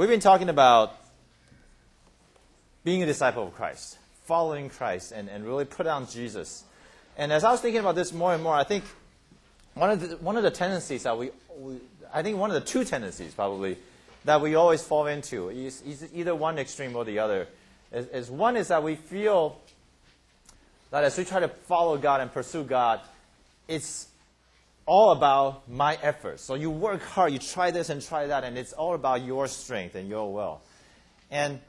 We've been talking about being a disciple of Christ, following Christ, and really put on Jesus. And as I was thinking about this more and more, I think one of the tendencies that I think one of the two tendencies probably that we always fall into is either one extreme or the other. One is that we feel that as we try to follow God and pursue God, it's all about my efforts. So you work hard, you try this and try that, and it's all about your strength and your will. And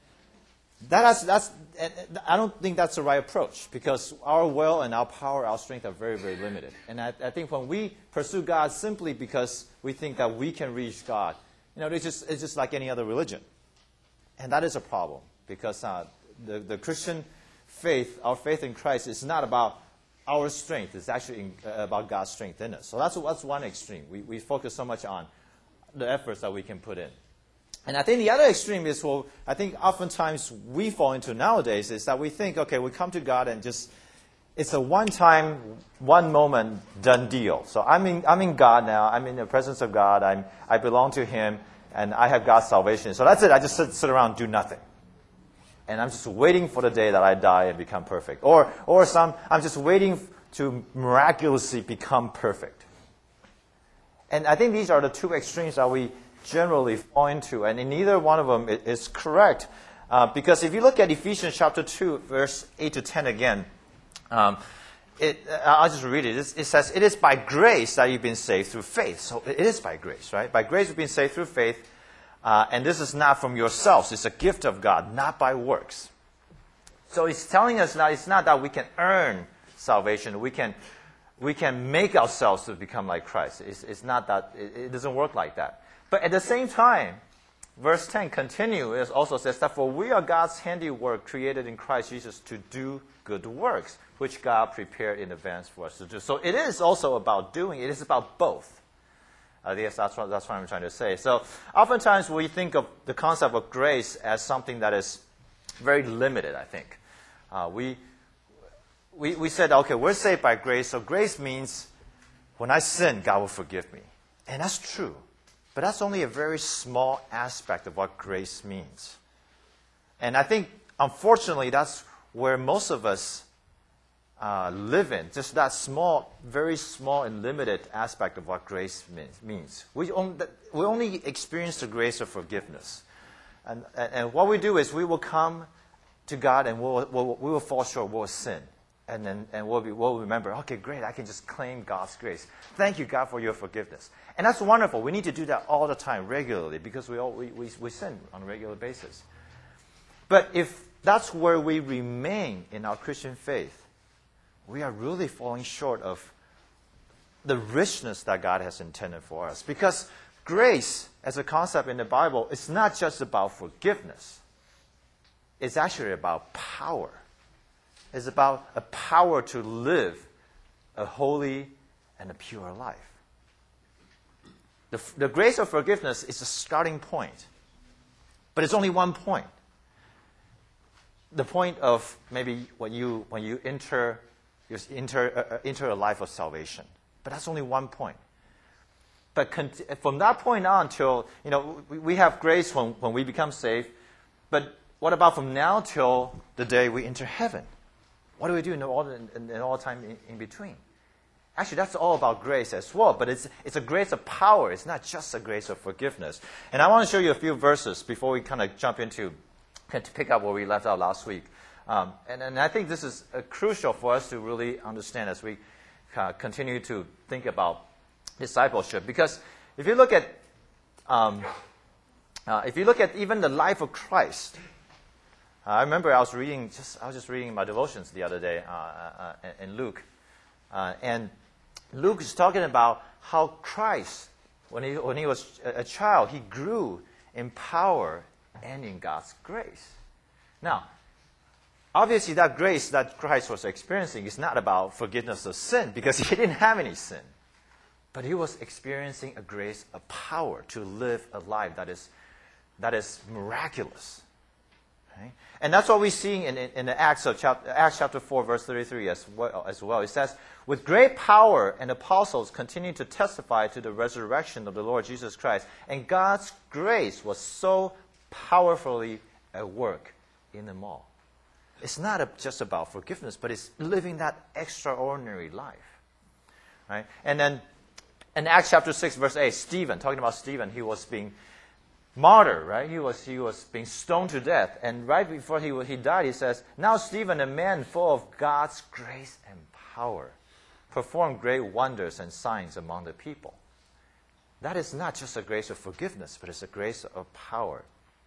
I don't think that's the right approach, because our will and our power, our strength are very, very limited. And I think when we pursue God simply because we think that we can reach God, it's just like any other religion. And that is a problem, because the Christian faith, our faith in Christ, is not about our strength. It's actually about God's strength in us. So that's one extreme. We focus so much on the efforts that we can put in. And I think the other extreme is what I think oftentimes we fall into nowadays, is that we think, okay, we come to God and it's a one-time, one moment done deal. So I'm in God now. I'm in the presence of God. I belong to Him, and I have God's salvation. So that's it. I just sit around and do nothing. And I'm just waiting for the day that I die and become perfect. Or I'm just waiting to miraculously become perfect. And I think these are the two extremes that we generally fall into. And in neither one of them is correct. Because if you look at Ephesians chapter 2, verse 8 to 10 again, I'll just read it. It says, "It is by grace that you've been saved through faith." So it is by grace, right? By grace you've been saved through faith. And this is not from yourselves. It's a gift of God, not by works. So it's telling us that it's not that we can earn salvation. We can make ourselves to become like Christ. It's not that. It doesn't work like that. But at the same time, verse 10 continues. It also says that, "For we are God's handiwork, created in Christ Jesus to do good works, which God prepared in advance for us to do." So it is also about doing. It is about both. Yes, that's what I'm trying to say. So oftentimes we think of the concept of grace as something that is very limited, I think. We said, okay, we're saved by grace, so grace means when I sin, God will forgive me. And that's true. But that's only a very small aspect of what grace means. And I think, unfortunately, that's where most of us live in, just that small, very small and limited aspect of what grace means. We only experience the grace of forgiveness. And what we do is we will come to God and we will fall short, we'll sin. And we'll remember, okay, great, I can just claim God's grace. Thank you, God, for your forgiveness. And that's wonderful. We need to do that all the time, regularly, because we sin on a regular basis. But if that's where we remain in our Christian faith, we are really falling short of the richness that God has intended for us. Because grace, as a concept in the Bible, is not just about forgiveness. It's actually about power. It's about a power to live a holy and a pure life. The grace of forgiveness is a starting point. But it's only one point. The point of maybe when you enter a life of salvation. But that's only one point. But from that point on till, we have grace when we become saved. But what about from now till the day we enter heaven? What do we do in all the time in between? Actually, that's all about grace as well. But it's a grace of power. It's not just a grace of forgiveness. And I want to show you a few verses before we kind of jump into, to pick up where we left out last week. And I think this is crucial for us to really understand as we continue to think about discipleship. Because if you look at even the life of Christ, I remember I was just reading my devotions the other day in Luke, and Luke is talking about how Christ, when he was a child, he grew in power and in God's grace. Now, obviously, that grace that Christ was experiencing is not about forgiveness of sin, because he didn't have any sin. But he was experiencing a grace, a power to live a life that is miraculous. Okay? And that's what we're seeing in the Acts chapter 4, verse 33 as well. It says, "With great power and apostles continued to testify to the resurrection of the Lord Jesus Christ, and God's grace was so powerfully at work in them all. It's not just about forgiveness, but it's living that extraordinary life. Right? And then in Acts chapter 6, verse 8, Stephen, talking about Stephen, he was being martyred, right? He was being stoned to death. And right before he died, he says, "Now Stephen, a man full of God's grace and power, performed great wonders and signs among the people." That is not just a grace of forgiveness, but it's a grace of power.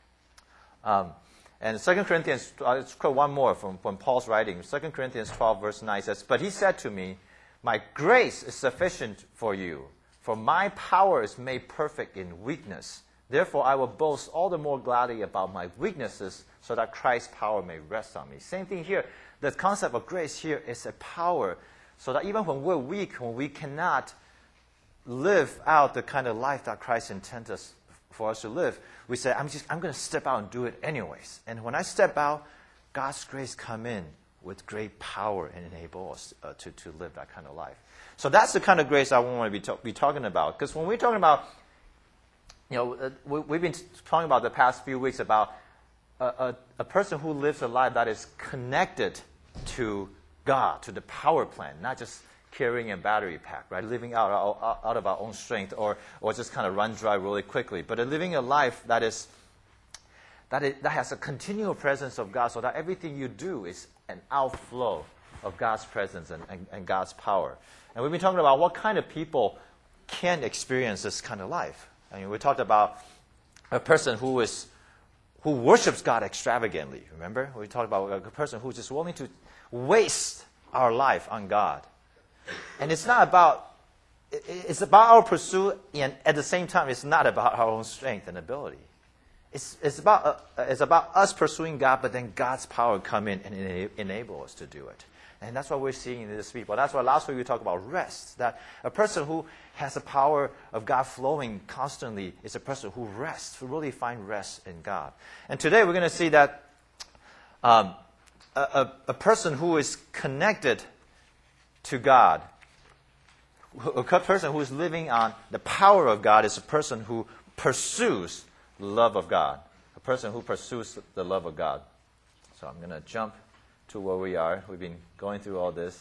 And 2 Corinthians, let's quote one more from Paul's writing. 2 Corinthians 12, verse 9 says, "But he said to me, 'My grace is sufficient for you, for my power is made perfect in weakness. Therefore, I will boast all the more gladly about my weaknesses, so that Christ's power may rest on me.'" Same thing here. The concept of grace here is a power, so that even when we're weak, when we cannot live out the kind of life that Christ intended for us to live, we say, I'm going to step out and do it anyways. And when I step out, God's grace come in with great power and enable us to live that kind of life. So that's the kind of grace I want to be talking about. Because when we're talking about, we've been talking about the past few weeks about a person who lives a life that is connected to God, to the power plant, not just carrying a battery pack, right? Living out of our own strength, or just kind of run dry really quickly, but living a life that has a continual presence of God, so that everything you do is an outflow of God's presence and God's power. And we've been talking about what kind of people can experience this kind of life. I mean, we talked about a person who worships God extravagantly. Remember, we talked about a person who's just willing to waste our life on God. And it's about our pursuit, and at the same time, it's not about our own strength and ability. It's about us pursuing God, but then God's power come in and enable us to do it. And that's what we're seeing in these people. That's why last week we talked about rest. That a person who has the power of God flowing constantly is a person who rests, who really find rest in God. And today we're going to see that a person who is connected to God, a person who is living on the power of God, is a person who pursues the love of God. A person who pursues the love of God. So I'm going to jump to where we are. We've been going through all this.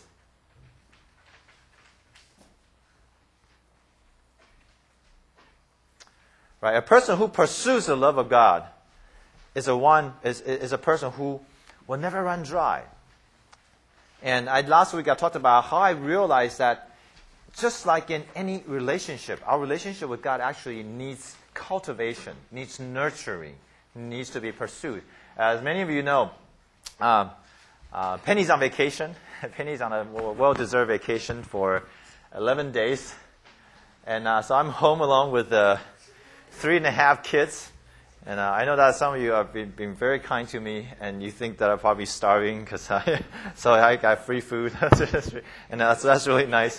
Right? A person who pursues the love of God is a person who will never run dry. And last week I talked about how I realized that just like in any relationship, our relationship with God actually needs cultivation, needs nurturing, needs to be pursued. As many of you know, Penny's on vacation. Penny's on a well-deserved vacation for 11 days. And so I'm home alone with 3.5 kids. And I know that some of you have been very kind to me, and you think that I'm probably starving because I got free food, and that's really nice.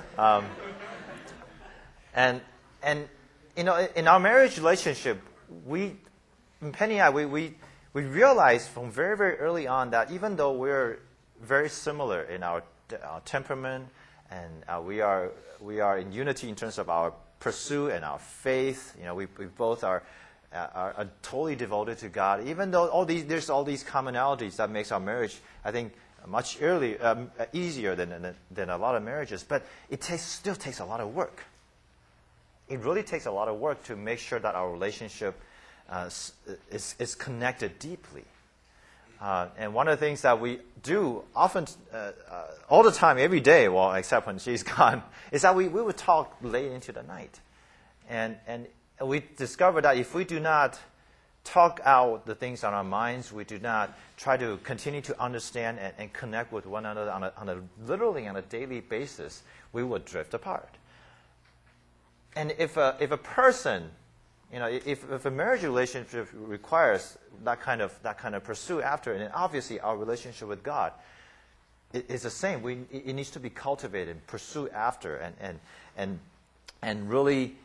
And in our marriage relationship, Penny and I, we realized from very, very early on that even though we're very similar in our temperament, and we are in unity in terms of our pursuit and our faith, we both are totally devoted to God. Even though there's all these commonalities that makes our marriage, I think, much easier than a lot of marriages. But it still takes a lot of work. It really takes a lot of work to make sure that our relationship is connected deeply. And one of the things that we do often, all the time, every day, well, except when she's gone, is that we would talk late into the night. And we discovered that if we do not talk out the things on our minds, we do not try to continue to understand and connect with one another literally on a daily basis, we would drift apart. And if a person, if a marriage relationship requires that kind of pursuit after, and obviously our relationship with God is the same. It needs to be cultivated, pursued after, and really.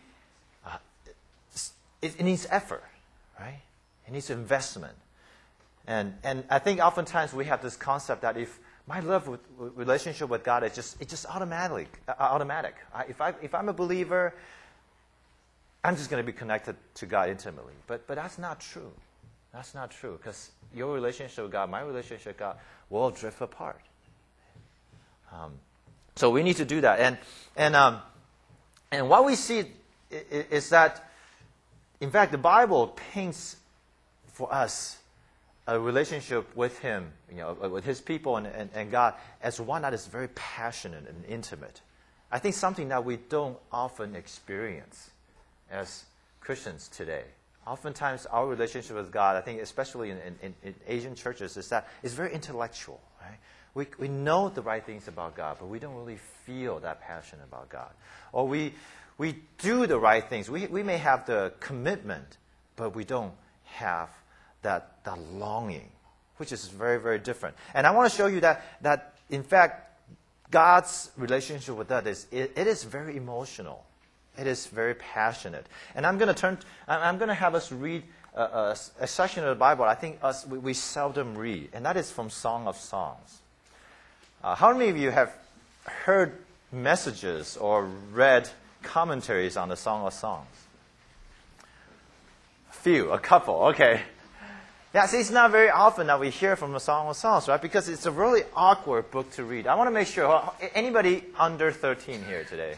It needs effort, right? It needs investment. And I think oftentimes we have this concept that if my relationship with God is just automatic. If I'm a believer, I'm just going to be connected to God intimately. But that's not true. That's not true, because your relationship with God, my relationship with God, will drift apart. So we need to do that. And what we see is that, in fact, the Bible paints for us a relationship with Him, with His people and God, as one that is very passionate and intimate. I think something that we don't often experience as Christians today. Oftentimes, our relationship with God, I think especially in Asian churches, is that it's very intellectual. Right? We know the right things about God, but we don't really feel that passion about God. Or we do the right things. We may have the commitment, but we don't have that longing, which is very, very different. And I want to show you that in fact, God's relationship with us it is very emotional. It is very passionate. And I'm going to have us read a section of the Bible I think we seldom read, and that is from Song of Songs. How many of you have heard messages or read commentaries on the Song of Songs? A couple, okay. Yeah, see, it's not very often that we hear from the Song of Songs, right? Because it's a really awkward book to read. I want to make sure, anybody under 13 here today?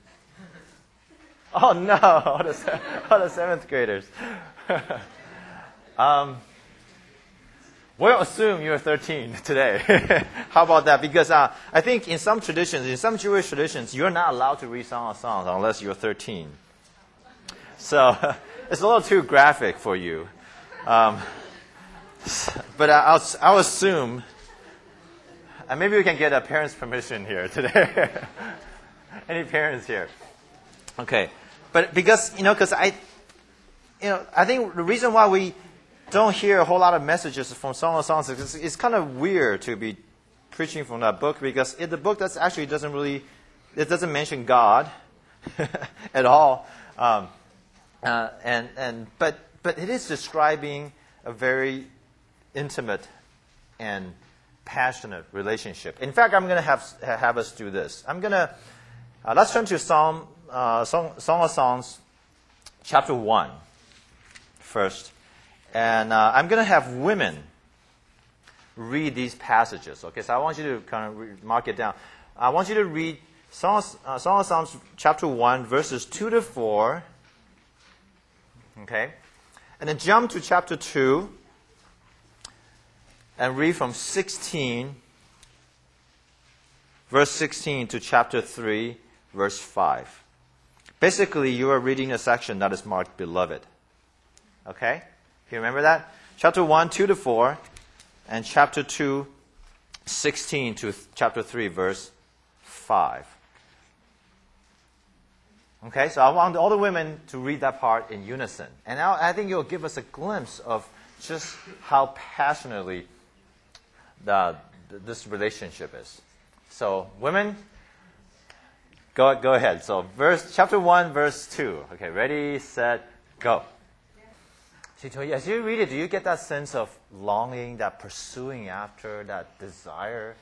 Oh, no, all the seventh graders. We'll assume you're 13 today. How about that? Because I think in some traditions, in some Jewish traditions, you're not allowed to read Song of Songs unless you're 13. So it's a little too graphic for you. But I'll assume, and maybe we can get a parent's permission here today. Any parents here? Okay. But because I think the reason why we don't hear a whole lot of messages from Song of Songs is it's kind of weird to be preaching from that book, because the book doesn't mention God at all, but it is describing a very intimate and passionate relationship. In fact, I'm going to have us do this. I'm going to let's turn to Song of Songs, chapter 1 first. And I'm going to have women read these passages. Okay, so I want you to kind of mark it down. I want you to read Song of Songs, chapter 1, verses 2 to 4. Okay? And then jump to chapter 2 and read from verse 16 to chapter 3, verse 5. Basically, you are reading a section that is marked Beloved. Okay? You remember that? Chapter 1, 2 to 4, and chapter 2, 16 to chapter 3, verse 5. Okay, so I want all the women to read that part in unison. And now I think it will give us a glimpse of just how passionately this relationship is. So, women, go ahead. So, chapter 1, verse 2. Okay, ready, set, go. As you read it, do you get that sense of longing, that pursuing after, that desire?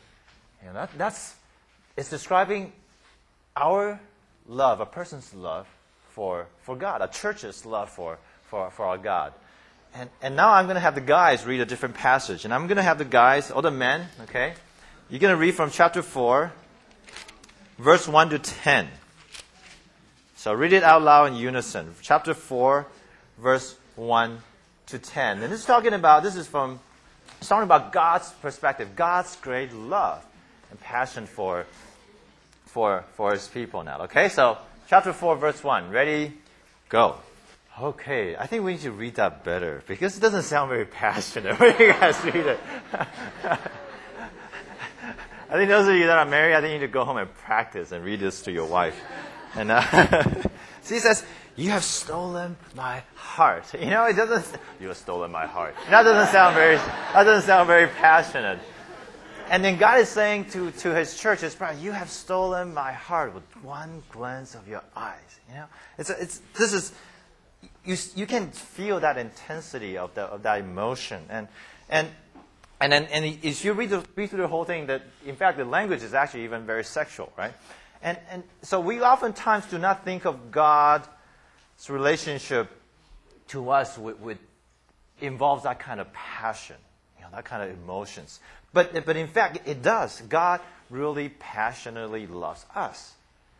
It's describing our love, a person's love for God, a church's love for our God. And now I'm going to have the guys read a different passage. And I'm going to have the guys, or the men, okay? You're going to read from chapter 4, verse 1 to 10. So read it out loud in unison. Chapter 4, verse 1 to 10. And this is talking about God's perspective, God's great love and passion for His people now. Okay, so chapter 4, verse 1. Ready? Go. Okay, I think we need to read that better, because it doesn't sound very passionate when you guys read it. I think those of you that are married, I think you need to go home and practice and read this to your wife. And so he says, "You have stolen my heart." It doesn't. You have stolen my heart. That doesn't sound very passionate. And then God is saying to His church, His bride, "You have stolen my heart with one glance of your eyes." You can feel that intensity of that emotion, and then if you read through the whole thing, that in fact the language is actually even very sexual, right? And so we oftentimes do not think of God relationship to us involves that kind of passion, that kind of emotions. But in fact, it does. God really passionately loves us.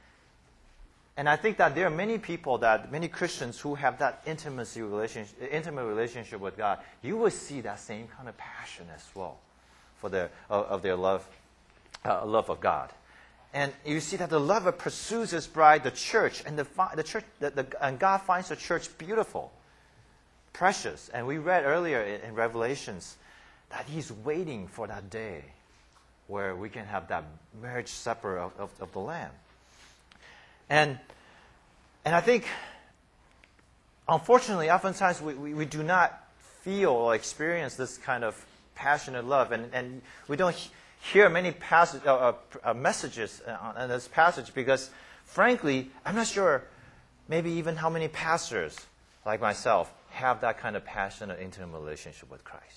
And I think that there are many Christians who have that intimate relationship with God. You will see that same kind of passion as well for their love of God. And you see that the lover pursues his bride, the church, and and God finds the church beautiful, precious. And we read earlier in Revelations that He's waiting for that day where we can have that marriage supper of the Lamb. And I think, unfortunately, oftentimes we do not feel or experience this kind of passionate love, and we don't hear many messages on this passage because, frankly, I'm not sure maybe even how many pastors like myself have that kind of passionate, intimate relationship with Christ.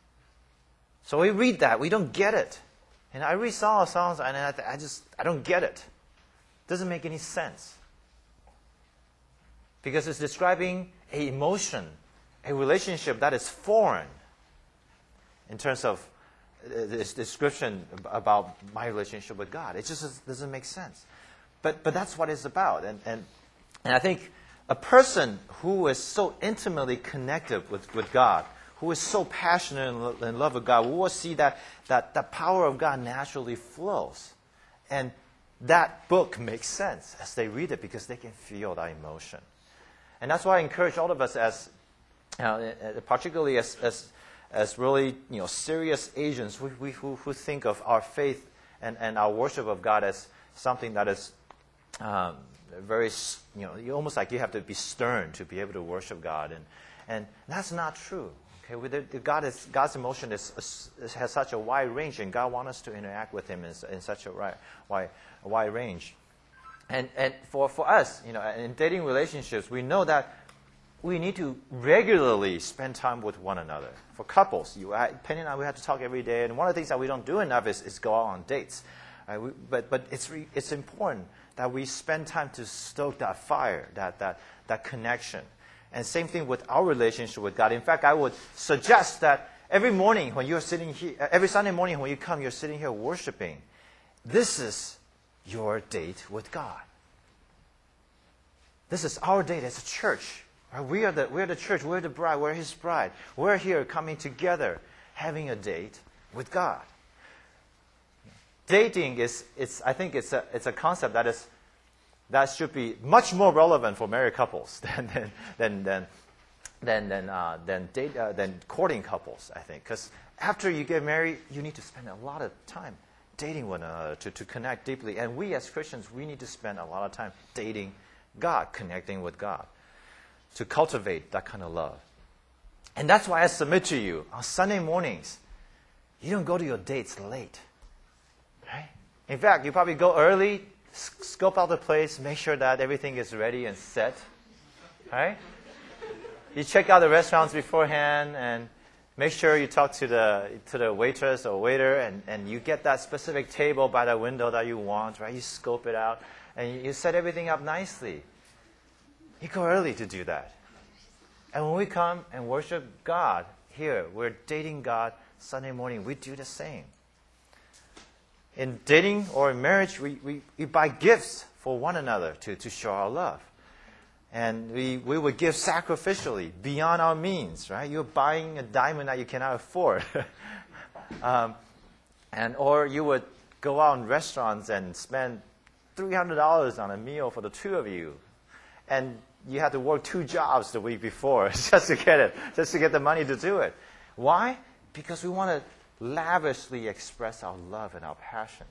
So we read that, we don't get it. And I read some of the songs, and I don't get it. It doesn't make any sense. Because it's describing an emotion, a relationship that is foreign in terms of this description about my relationship with God. It just doesn't make sense. But that's what it's about. And I think a person who is so intimately connected with God, who is so passionate in love with God, we will see that the power of God naturally flows. And that book makes sense as they read it because they can feel that emotion. And that's why I encourage all of us, as particularly as really serious Asians who think of our faith and our worship of God as something that is very almost like you have to be stern to be able to worship God, and that's not true. Okay, God's emotion has such a wide range, and God wants us to interact with Him in such a wide range. And for us, in dating relationships, we know that we need to regularly spend time with one another. For couples, Penny and I, we have to talk every day, and one of the things that we don't do enough is go out on dates. But it's important that we spend time to stoke that fire, that connection. And same thing with our relationship with God. In fact, I would suggest that every morning when you're sitting here, every Sunday morning when you come, you're sitting here worshiping. This is your date with God. This is our date as a church. We're the church. We're the bride. We're His bride. We're here coming together, having a date with God. Dating I think it's a concept that should be much more relevant for married couples than courting couples. I think because after you get married, you need to spend a lot of time dating one another to connect deeply. And we as Christians, we need to spend a lot of time dating God, connecting with God, to cultivate that kind of love. And that's why I submit to you, on Sunday mornings, you don't go to your dates late. Right? In fact, you probably go early, scope out the place, make sure that everything is ready and set. Right? You check out the restaurants beforehand and make sure you talk to the waitress or waiter and you get that specific table by the window that you want, right? You scope it out and you set everything up nicely. You go early to do that. And when we come and worship God here, we're dating God Sunday morning, we do the same. In dating or in marriage, we buy gifts for one another to show our love. And we would give sacrificially, beyond our means, right? You're buying a diamond that you cannot afford. Or you would go out in restaurants and spend $300 on a meal for the two of you. And you had to work 2 jobs the week before just to get the money to do it. Why? Because we want to lavishly express our love and our passion.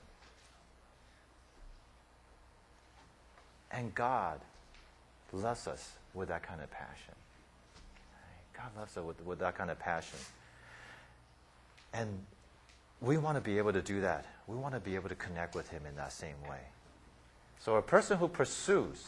And God loves us with that kind of passion. God loves us with that kind of passion. And we want to be able to do that. We want to be able to connect with Him in that same way. So a person who pursues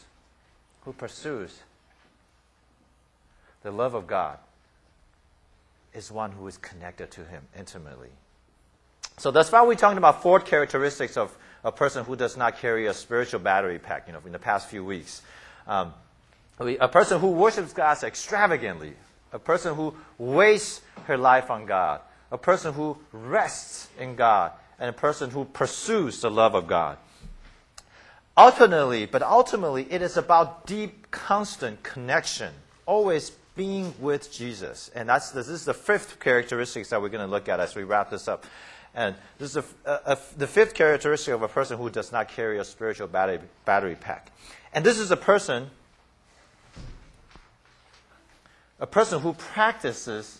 the love of God is one who is connected to Him intimately. So thus far we're talking about 4 characteristics of a person who does not carry a spiritual battery pack, in the past few weeks. A person who worships God extravagantly. A person who wastes her life on God. A person who rests in God. And a person who pursues the love of God. Ultimately, it is about deep, constant connection. Always being with Jesus. And this is the fifth characteristic that we're going to look at as we wrap this up. And this is the fifth characteristic of a person who does not carry a spiritual battery pack. And this is a person who practices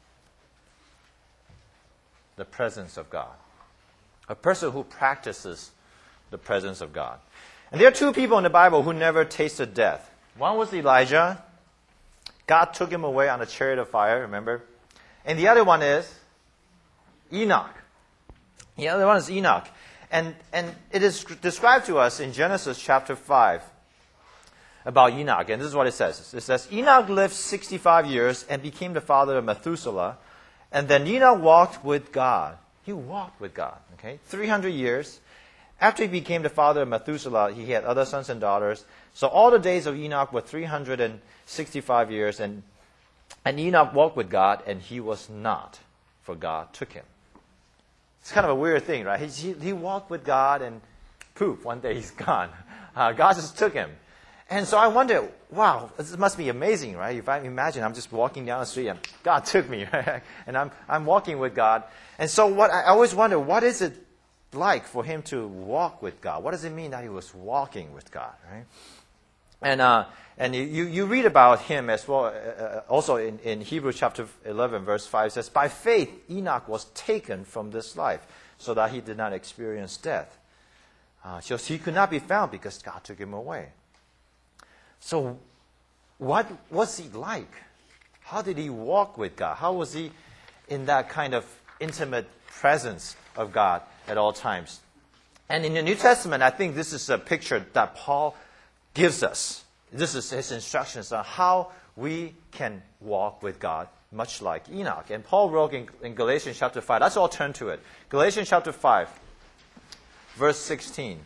the presence of God. A person who practices the presence of God. And there are two people in the Bible who never tasted death. One was Elijah. God took him away on a chariot of fire, remember? And the other one is Enoch. The other one is Enoch. And it is described to us in Genesis chapter 5 about Enoch. And this is what it says. It says, Enoch lived 65 years and became the father of Methuselah. And then Enoch walked with God. He walked with God, 300 years. After he became the father of Methuselah, he had other sons and daughters. So all the days of Enoch were 365 years. And Enoch walked with God, and he was not, for God took him. It's kind of a weird thing, right? He walked with God, and poof, one day he's gone. God just took him. And so I wonder, wow, this must be amazing, right? If I imagine I'm just walking down the street and God took me, right? And I'm walking with God. And so I always wonder, what is it like for him to walk with God? What does it mean that he was walking with God, right? And you read about him as well, also in Hebrews chapter 11, verse 5, it says, by faith Enoch was taken from this life, so that he did not experience death. So he could not be found because God took him away. So what was he like? How did he walk with God? How was he in that kind of intimate presence of God at all times? And in the New Testament, I think this is a picture that Paul gives us. This is his instructions on how we can walk with God, much like Enoch. And Paul wrote in Galatians chapter 5. Let's all turn to it. Galatians chapter 5, verse 16.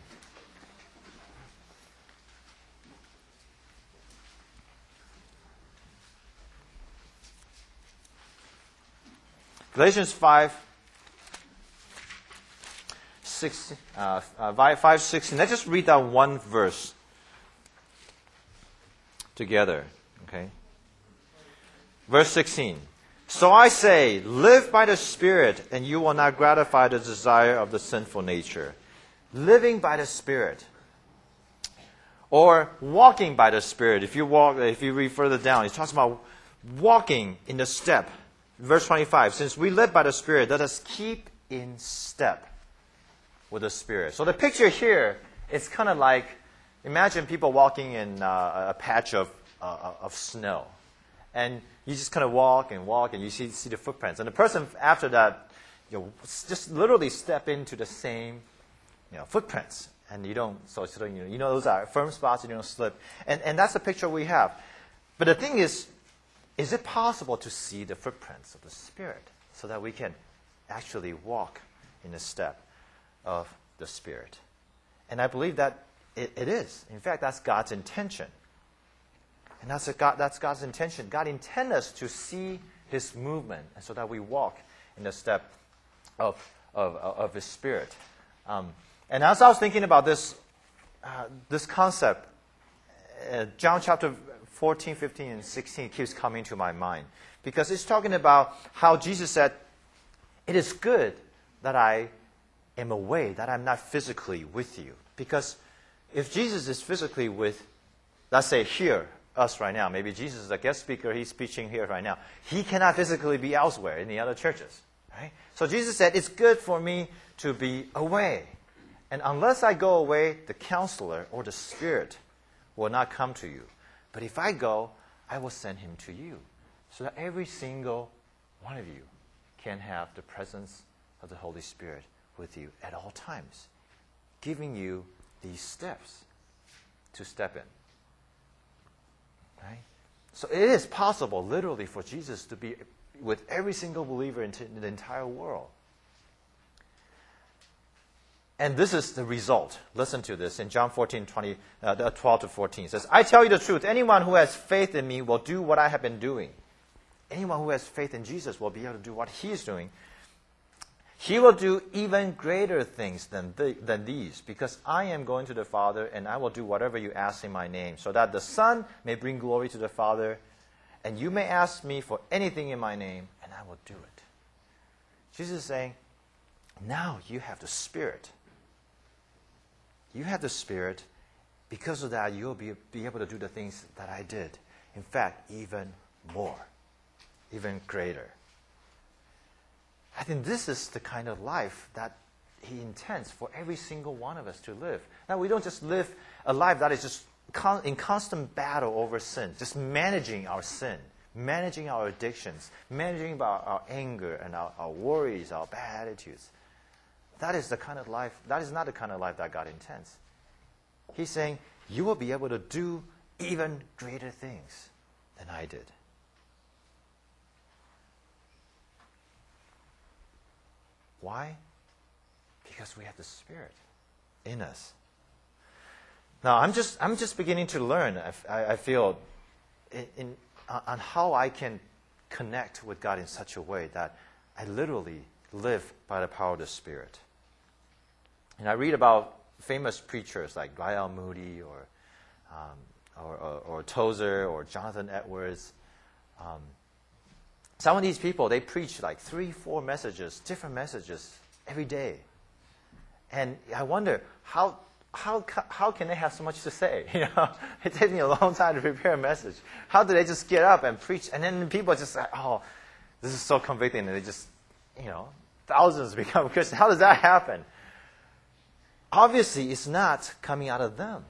Galatians 5:16. Let's just read that one verse together. Okay. Verse 16. So I say, live by the Spirit, and you will not gratify the desire of the sinful nature. Living by the Spirit. Or walking by the Spirit. If you read further down, it talks about walking in the step. Verse 25, since we live by the Spirit, let us keep in step with the Spirit. So the picture here is kind of like, imagine people walking in a patch of snow. And you just kind of walk, and you see the footprints. And the person after that, just literally step into the same footprints. And you don't, those are firm spots, you don't slip. And that's the picture we have. But the thing is it possible to see the footprints of the Spirit so that we can actually walk in the step of the Spirit? And I believe that it is. In fact, that's God's intention. And that's God's intention. God intends us to see His movement, and so that we walk in the step of His Spirit. And as I was thinking about this concept, John chapter 14, 15, and 16 keeps coming to my mind. Because it's talking about how Jesus said, it is good that I am away, that I'm not physically with you. Because if Jesus is physically with, let's say here, us right now, maybe Jesus is a guest speaker, he's preaching here right now. He cannot physically be elsewhere in the other churches. Right? So Jesus said, it's good for me to be away. And unless I go away, the counselor or the Spirit will not come to you. But if I go, I will send him to you, so that every single one of you can have the presence of the Holy Spirit with you at all times, giving you these steps to step in. Right? So it is possible, literally, for Jesus to be with every single believer in the entire world. And this is the result. Listen to this in John 14, 12 to 14. It says, I tell you the truth, anyone who has faith in me will do what I have been doing. Anyone who has faith in Jesus will be able to do what he is doing. He will do even greater things than these, because I am going to the Father, and I will do whatever you ask in my name, so that the Son may bring glory to the Father, and you may ask me for anything in my name, and I will do it. Jesus is saying, now you have the Spirit. You have the Spirit. Because of that, you'll be able to do the things that I did. In fact, even more, even greater. I think this is the kind of life that he intends for every single one of us to live. Now, we don't just live a life that is just in constant battle over sin, just managing our sin, managing our addictions, managing our anger and our worries, our bad attitudes. That is the kind of life, that is not the kind of life that God intends. He's saying, you will be able to do even greater things than I did. Why? Because we have the Spirit in us. Now, I'm just beginning to learn, I feel, on how I can connect with God in such a way that I literally live by the power of the Spirit. And I read about famous preachers like Lyle Moody or Tozer or Jonathan Edwards. Some of these people, they preach like 3-4 messages, different messages every day. And I wonder, how can they have so much to say? You know, it takes me a long time to prepare a message. How do they just get up and preach? And then people just say, oh, this is so convicting. And they just, thousands become Christians. How does that happen? Obviously, it's not coming out of them.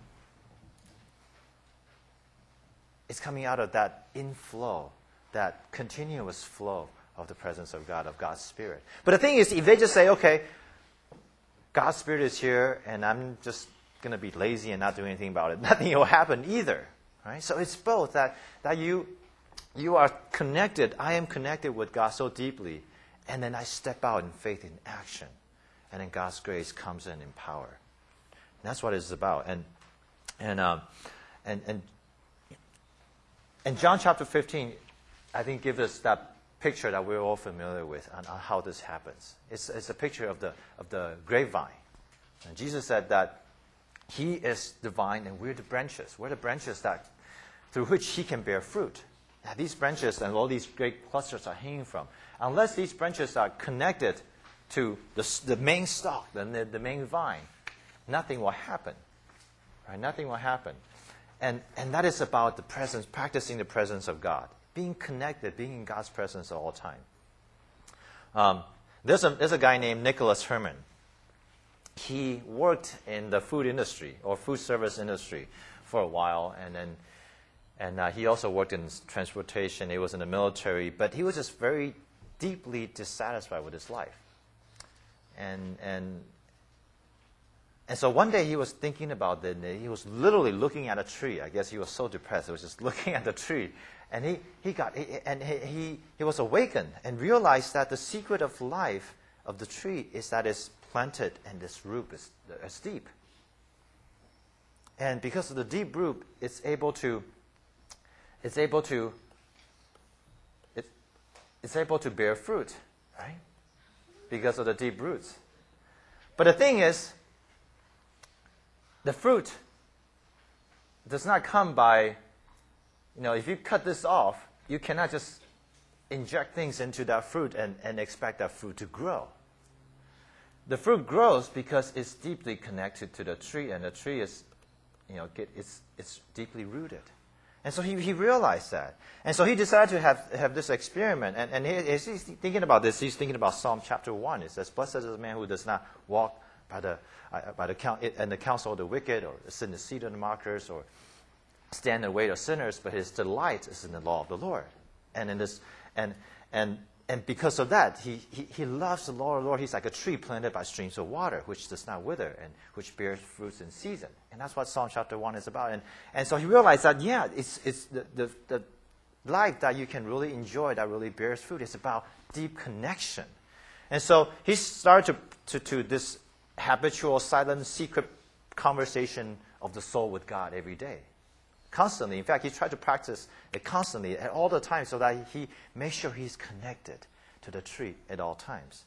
It's coming out of that inflow, that continuous flow of the presence of God, of God's Spirit. But the thing is, if they just say, okay, God's Spirit is here, and I'm just going to be lazy and not do anything about it, nothing will happen either. Right? So it's both that you are connected, I am connected with God so deeply, and then I step out in faith, in action, and then God's grace comes in power. And that's what it's about. And John chapter 15, I think, gives us that picture that we're all familiar with on how this happens. It's a picture of the grapevine. And Jesus said that He is the vine and we're the branches. We're the branches that through which He can bear fruit. Now, these branches and all these great clusters are hanging from. Unless these branches are connected to the main stalk, the main vine, nothing will happen. Right? Nothing will happen. And that is about the presence, practicing the presence of God. Being connected, being in God's presence at all time. There's a guy named Nicholas Herman. He worked in the food industry or food service industry for a while, and he also worked in transportation. He was in the military, but he was just very deeply dissatisfied with his life. And so one day he was thinking about it, and he was literally looking at a tree. I guess he was so depressed, he was just looking at the tree. And he was awakened and realized that the secret of life of the tree is that it's planted and this root is deep. And because of the deep root, it's able to bear fruit, right? Because of the deep roots. But the thing is, the fruit does not come by, if you cut this off, you cannot just inject things into that fruit and expect that fruit to grow. The fruit grows because it's deeply connected to the tree, and the tree is, it's deeply rooted. And so he realized that. And so he decided to have this experiment. And as he's thinking about this, he's thinking about Psalm chapter 1. It says, blessed is the man who does not walk by the counsel of the wicked, or sit in the seat of the mockers, or stand in the way of sinners, but his delight is in the law of the Lord. And because of that, he loves the law of the Lord. He's like a tree planted by streams of water, which does not wither and which bears fruits in season. And that's what Psalm chapter 1 is about. And so he realized that, it's the life that you can really enjoy, that really bears fruit, is about deep connection. And so he started to habitual, silent, secret conversation of the soul with God every day. Constantly. In fact, he tried to practice it constantly at all the time so that he makes sure he's connected to the tree at all times.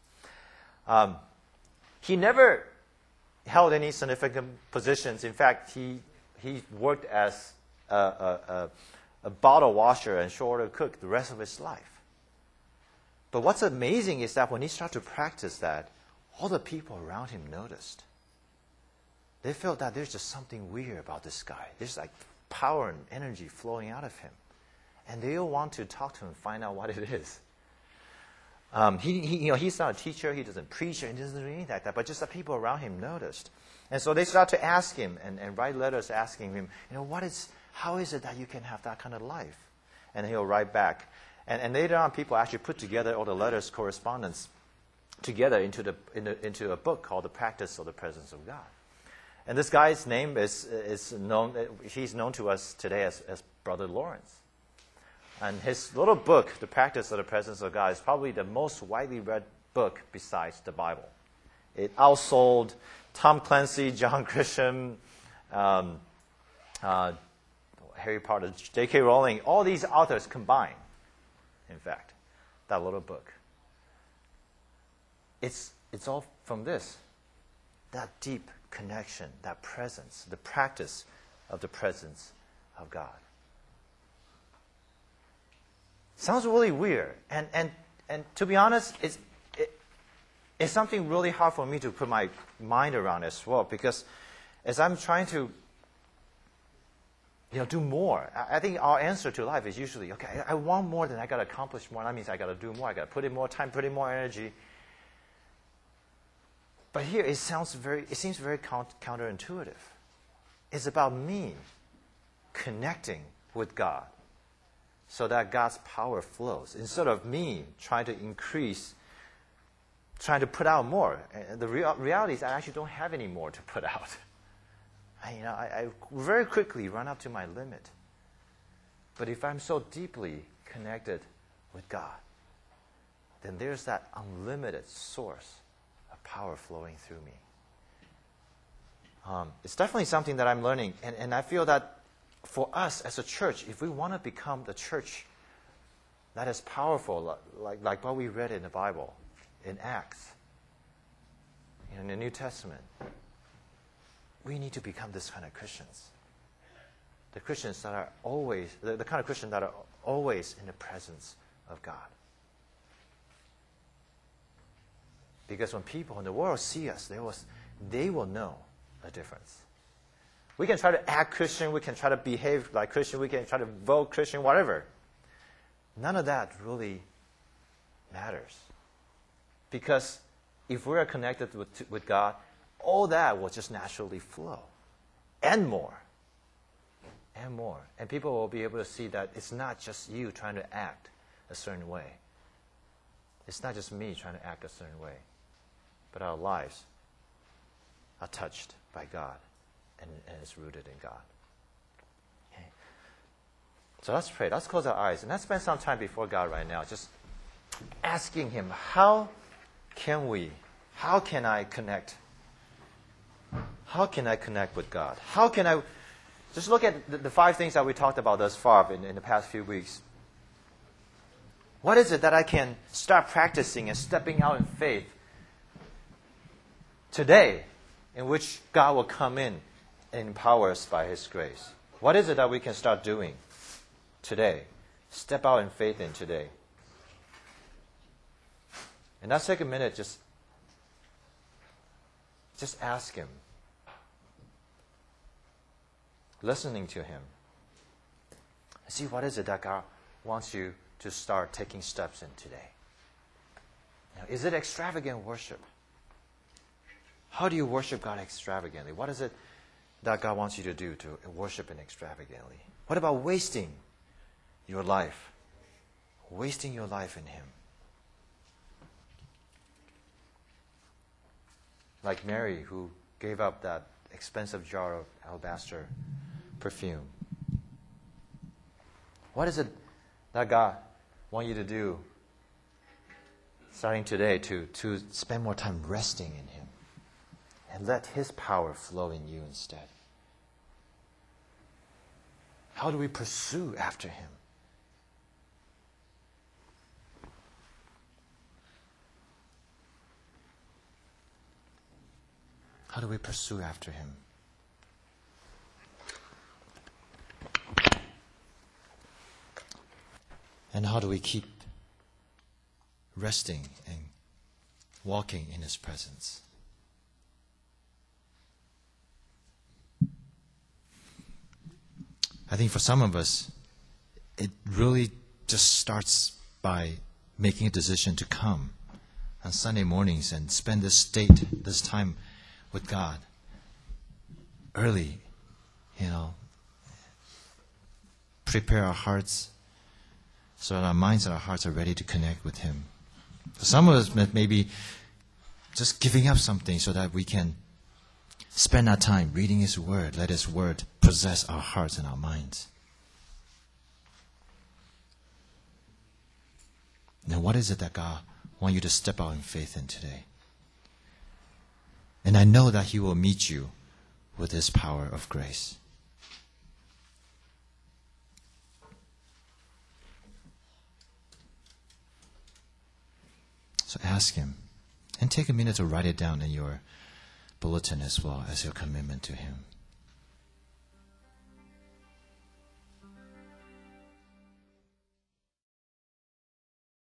He never held any significant positions. In fact, he worked as a bottle washer and short-order cook the rest of his life. But what's amazing is that when he started to practice that, all the people around him noticed. They felt that there's just something weird about this guy. There's like power and energy flowing out of him. And they all want to talk to him and find out what it is. He's not a teacher. He doesn't preach. He doesn't do anything like that. But just the people around him noticed. And so they start to ask him and write letters asking him, how is it that you can have that kind of life? And he'll write back. And later on, people actually put together all the letters, correspondence, together into a book called The Practice of the Presence of God. And this guy's name is known, he's known to us today as Brother Lawrence. And his little book, The Practice of the Presence of God, is probably the most widely read book besides the Bible. It outsold Tom Clancy, John Grisham, Harry Potter, J.K. Rowling, all these authors combined, in fact, that little book. It's all from this, that deep connection, that presence, the practice of the presence of God. Sounds really weird. And to be honest, it's something really hard for me to put my mind around as well, because as I'm trying to do more, I think our answer to life is usually, okay, I want more, then I got to accomplish more. That means I got to do more. I got to put in more time, put in more energy. But here it seems very counterintuitive. It's about me connecting with God so that God's power flows, instead of me trying to increase, trying to put out more. The reality is I actually don't have any more to put out. I very quickly run up to my limit. But if I'm so deeply connected with God, then there's that unlimited source of power flowing through me. It's definitely something that I'm learning. And I feel that for us as a church, if we want to become the church that is powerful, like what we read in the Bible, in Acts, in the New Testament, we need to become this kind of Christians. The Christians that are always, the kind of Christians that are always in the presence of God. Because when people in the world see us, they will know a difference. We can try to act Christian, we can try to behave like Christian, we can try to vote Christian, whatever. None of that really matters. Because if we are connected with God, all that will just naturally flow. And more. And more. And people will be able to see that it's not just you trying to act a certain way. It's not just me trying to act a certain way. But our lives are touched by God. And it's rooted in God. Okay. So let's pray. Let's close our eyes. And let's spend some time before God right now, just asking Him, how can I connect? How can I connect with God? How can I just look at the 5 things that we talked about thus far in the past few weeks? What is it that I can start practicing and stepping out in faith today, in which God will come in and empower us by His grace? What is it that we can start doing today? Step out in faith in today. And let's take a minute, just ask Him. Listening to Him. See, what is it that God wants you to start taking steps in today? Is it extravagant worship? How do you worship God extravagantly? What is it that God wants you to do to worship Him extravagantly? What about wasting your life? Wasting your life in Him. Like Mary, who gave up that expensive jar of alabaster perfume. What is it that God wants you to do starting today to spend more time resting in Him? and let His power flow in you instead? How do we pursue after Him? How do we pursue after Him? And how do we keep resting and walking in His presence? I think for some of us, it really just starts by making a decision to come on Sunday mornings and spend this time with God early, prepare our hearts so that our minds and our hearts are ready to connect with Him. For some of us, maybe just giving up something so that we can spend our time reading His Word. Let His Word possess our hearts and our minds. Now, what is it that God wants you to step out in faith in today? And I know that He will meet you with His power of grace. So ask Him. And take a minute to write it down in your bulletin as well as your commitment to Him.